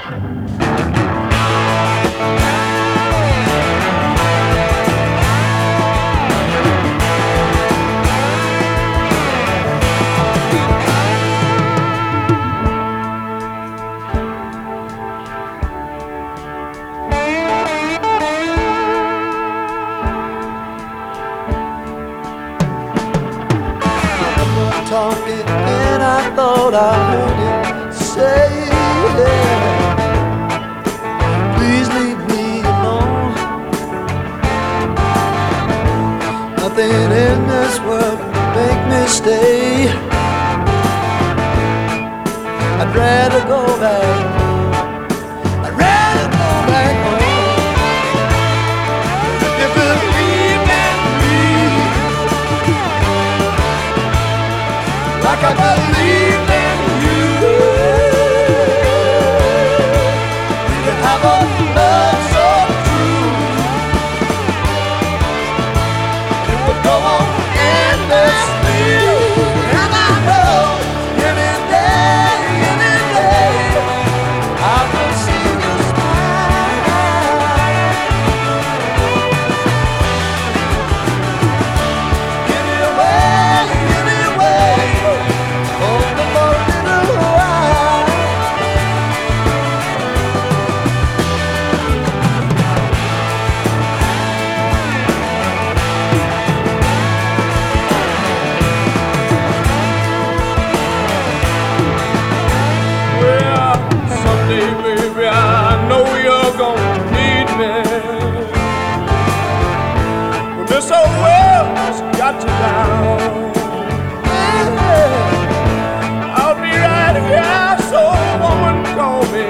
Talking and I thought I heard it say, please leave me alone. Nothing in this world can make me stay. I'd rather go back. I'd rather go back home. If you believe in me like I believe in you, we can have a love so true. It would go on endlessly, and I know any day I will see you smile. Anyway, hold the for a little while. Well, someday, baby, I know you're gonna need me. When this old world's got you down, I'll be right here, so woman, call me,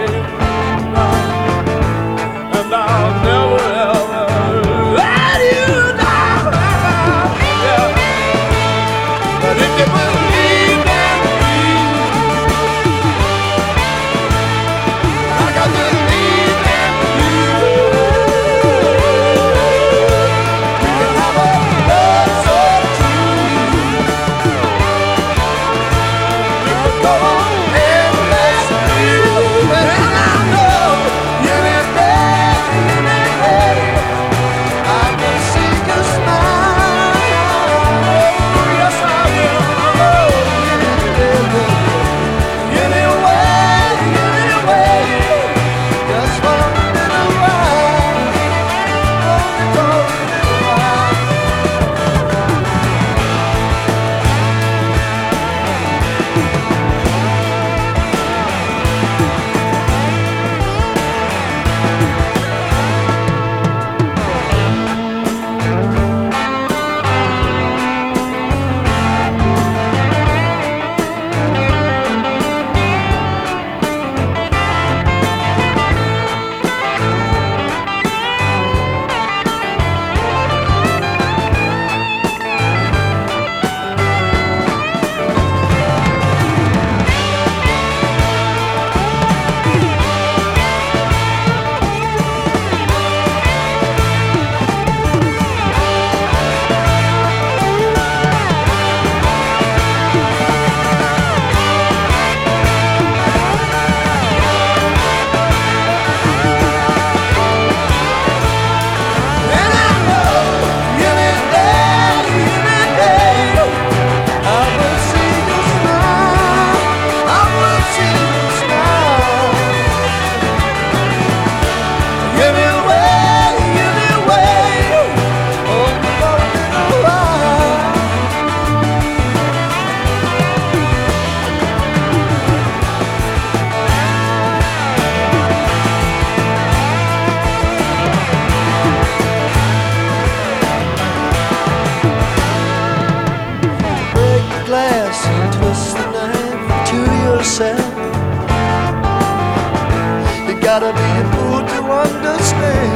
and I'll never ever let you down. Yeah. But if you believe in me, like I believe in you, we can have a love so true. It would go on endlessly, and I know any day I will see you smile. Oh, yes, I will. Anyway, just for a little while, only for a little while. And I know any day I will see you smile. I will see you smile. Anyway, only for a little while. Break the glass and twist the knife to yourself. You gotta be a fool to understand.